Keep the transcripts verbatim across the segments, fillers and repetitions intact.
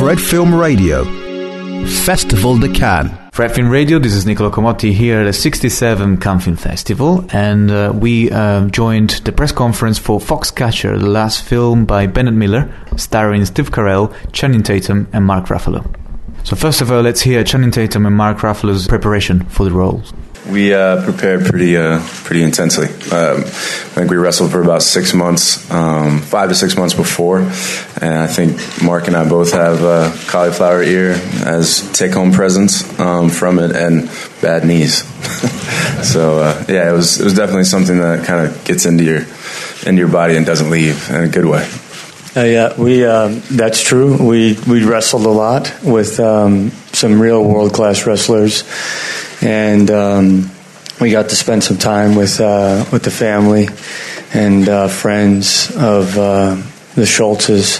Fred Film Radio, Festival de Cannes. Fred Film Radio, this is Niccolo Comotti here at the sixty-seventh Cannes Film Festival, and uh, we uh, joined the press conference for Foxcatcher, the last film by Bennett Miller, starring Steve Carell, Channing Tatum and Mark Ruffalo. So first of all, let's hear Channing Tatum and Mark Ruffalo's preparation for the roles. We uh, prepared pretty uh, pretty intensely. Um, I think we wrestled for about six months, um, five to six months before, and I think Mark and I both have uh, cauliflower ear as take-home presents um, from it, and bad knees. so uh, yeah, it was it was definitely something that kind of gets into your into your body and doesn't leave in a good way. Uh, yeah, we um, that's true. We we wrestled a lot with um, some real world-class wrestlers. And um, we got to spend some time with uh, with the family and uh, friends of uh, the Schultzes.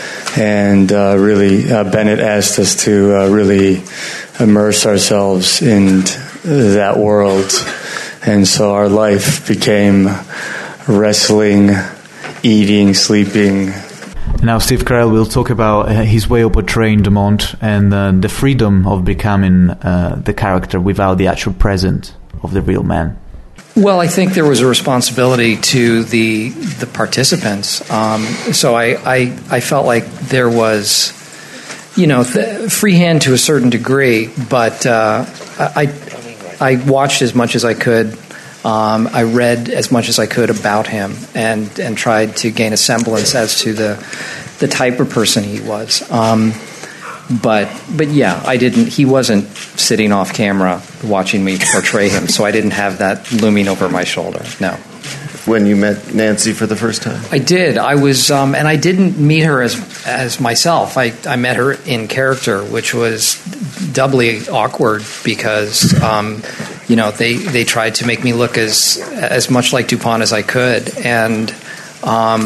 And uh, really, uh, Bennett asked us to uh, really immerse ourselves in that world. And so our life became wrestling, eating, sleeping. Now Steve Carell will talk about uh, his way of portraying Dumont and uh, the freedom of becoming uh, the character without the actual presence of the real man. Well, I think there was a responsibility to the the participants. Um, so I, I I felt like there was, you know, th- freehand to a certain degree, but uh, I I watched as much as I could. Um, I read as much as I could about him and, and tried to gain a semblance as to the the type of person he was. Um, but but yeah, I didn't. He wasn't sitting off camera watching me portray him, so I didn't have that looming over my shoulder. No. When you met Nancy for the first time? I did. I was, um, and I didn't meet her as as myself. I, I met her in character, which was doubly awkward because, um, you know, they, they tried to make me look as as much like Dupont as I could, and um,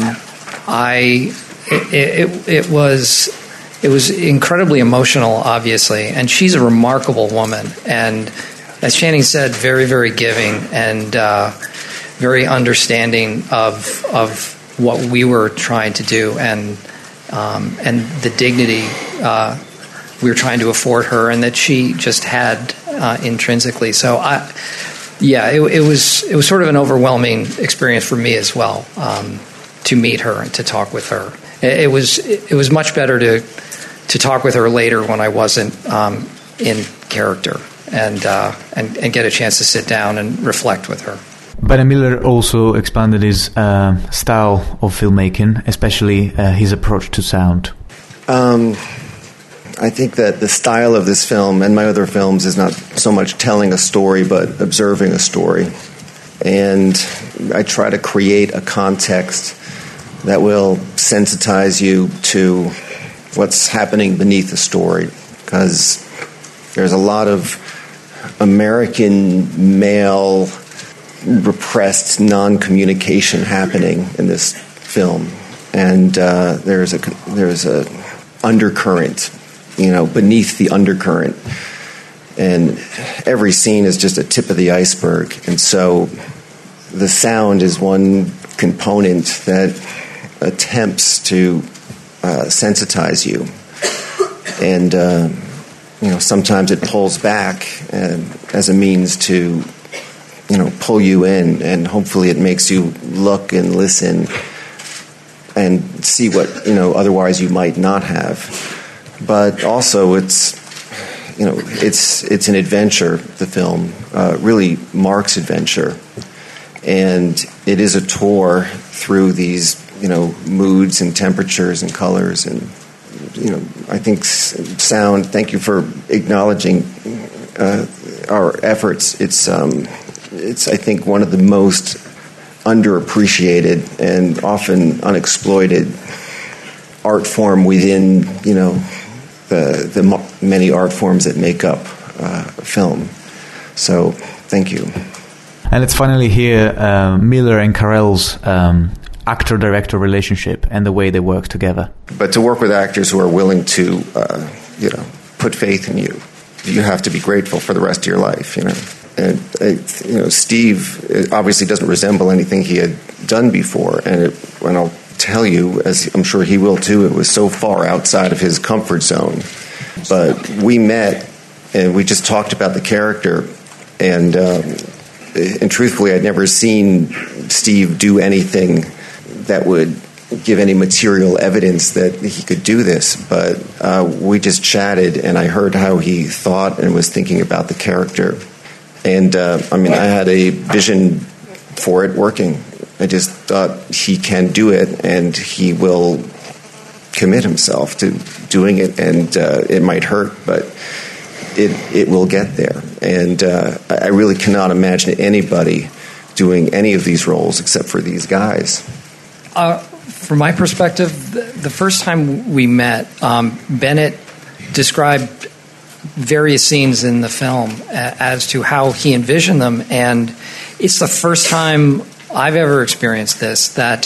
I it, it it was it was incredibly emotional, obviously, and she's a remarkable woman, and as Channing said, very very giving and. Uh, very understanding of of what we were trying to do and um, and the dignity uh, we were trying to afford her and that she just had uh, intrinsically. So I, yeah, it, it was it was sort of an overwhelming experience for me as well um, to meet her and to talk with her. It, it was it was much better to to talk with her later when I wasn't um, in character and, uh, and and get a chance to sit down and reflect with her. Bennett Miller also expanded his uh, style of filmmaking, especially uh, his approach to sound. Um, I think that the style of this film and my other films is not so much telling a story, but observing a story. And I try to create a context that will sensitize you to what's happening beneath the story, because there's a lot of American male repressed non-communication happening in this film, and uh, there's a there's a undercurrent, you know, beneath the undercurrent, and every scene is just a tip of the iceberg. And so, the sound is one component that attempts to uh, sensitize you, and uh, you know, sometimes it pulls back uh, as a means to. You know, pull you in, and hopefully it makes you look and listen and see what, you know, otherwise you might not have. But also it's, you know, it's it's an adventure, the film, uh, really Mark's adventure. And it is a tour through these, you know, moods and temperatures and colors. And, you know, I think sound, thank you for acknowledging uh, our efforts. It's, um, It's, I think, one of the most underappreciated and often unexploited art form within, you know, the the many art forms that make up uh, film. So, thank you. And let's finally hear uh, Miller and Carell's um, actor-director relationship and the way they work together. But to work with actors who are willing to, uh, you know, put faith in you, you have to be grateful for the rest of your life, you know. And, you know, Steve obviously doesn't resemble anything he had done before. And, it, and I'll tell you, as I'm sure he will too, it was so far outside of his comfort zone. But we met, and we just talked about the character, and um, and truthfully, I'd never seen Steve do anything that would give any material evidence that he could do this. But uh, we just chatted, and I heard how he thought and was thinking about the character. And, uh, I mean, I had a vision for it working. I just thought he can do it, and he will commit himself to doing it, and uh, it might hurt, but it it will get there. And uh, I really cannot imagine anybody doing any of these roles except for these guys. Uh, from my perspective, the, the first time we met, um, Bennett described various scenes in the film as to how he envisioned them, and it's the first time I've ever experienced this, that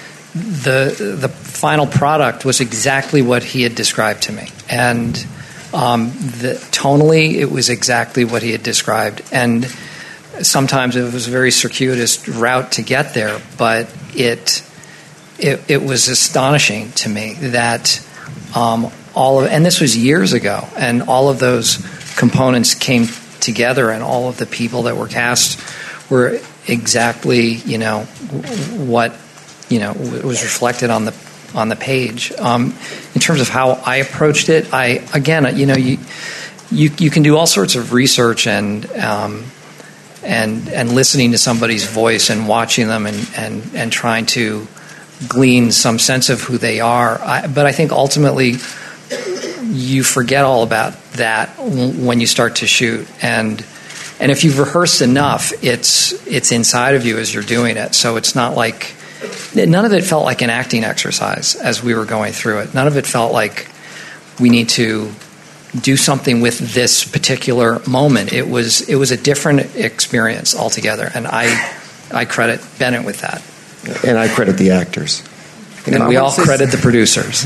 the the final product was exactly what he had described to me, and um, the, tonally it was exactly what he had described, and sometimes it was a very circuitous route to get there, but it it, it was astonishing to me that um, all of, and this was years ago, and all of those components came together, and all of the people that were cast were exactly, you know, what, you know, was reflected on the on the page. Um, in terms of how I approached it, I again, you know, you you you can do all sorts of research and um, and and listening to somebody's voice and watching them and and and trying to glean some sense of who they are. I, but I think ultimately you forget all about that when you start to shoot, and and if you've rehearsed enough, it's it's inside of you as you're doing it. So it's not like, none of it felt like an acting exercise as we were going through it. None of it felt like we need to do something with this particular moment. It was it was a different experience altogether, and I I credit Bennett with that. And I credit the actors. And no, we all credit the producers.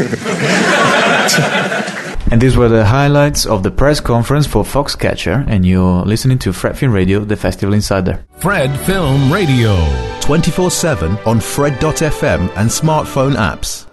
And these were the highlights of the press conference for Foxcatcher, and you're listening to Fred Film Radio, the Festival Insider. Fred Film Radio. twenty-four seven on Fred dot f m and smartphone apps.